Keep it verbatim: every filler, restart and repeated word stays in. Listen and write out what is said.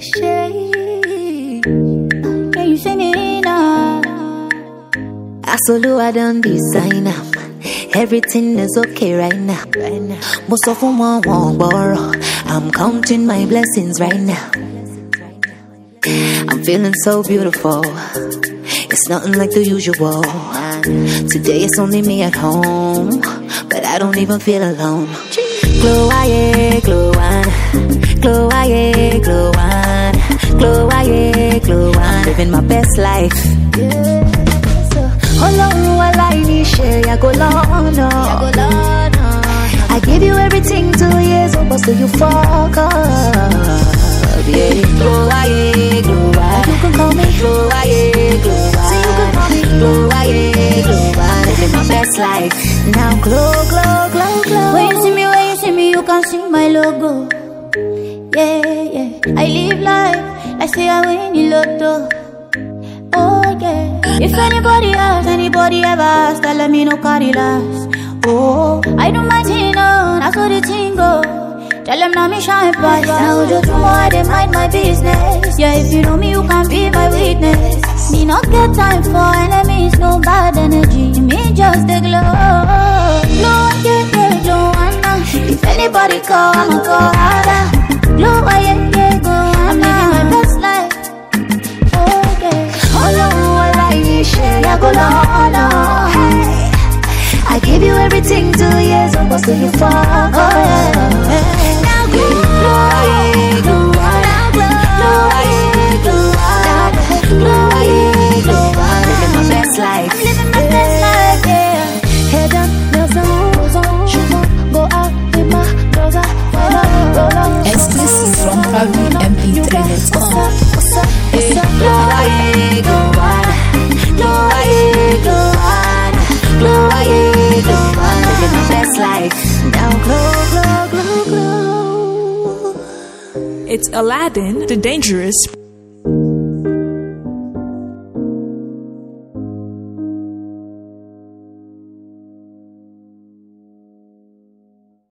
shade. Can you sing it now? I solo, I done design up. Everything is okay right now. Right now. Most of them won't borrow. I'm counting my blessings right now. I'm feeling so beautiful. It's nothing like the usual. Today it's only me at home, but I don't even feel alone. Glow, aye, glow on. Glow, aye, glow on. Glow, aye, glow on. Living my best life. Ọlọ́run aláìníṣẹ́ yàgò lọ́nà. I give you everything two years ago, so you fuck up. Yeah. Glow, aye, glow on. You can call me glow, aye, glow on. So you can call me glow, aye, glow on. Living my best life. Now glow, glow, glow, glow. When you see me, when you see me, you can see my logo. Yeah, yeah. I live life like say I win the lotto. Oh yeah. If anybody else, anybody ever ask, tell me no carry last. Oh, I don't mind saying no, that's what the thing go. Tell them now me shine bright. Now just tomorrow they mind my business. Yeah, if you know me, you can be my witness. Me not get time for enemies, no bad energy. Me just the glow, glow, yeah, yeah, glow, Anna. If anybody call, I'ma go harder. Glow, yeah, yeah, go, I'm living my best life. I give you everything two years ago, so you fuck up. Now glow, glow, glow, glow, glow, glow, living my best life. I'm living my best life, yeah. Head down, nails on, rose on, shoes on, go out with my girls out, roll up, roll up. Exclusive from proudly M P three dot com. What's up, what's up, glow, glow, glow, glow on, glow, glow on, living my best life. Now glow, glow, glow, glow. It's Aladdin, the dangerous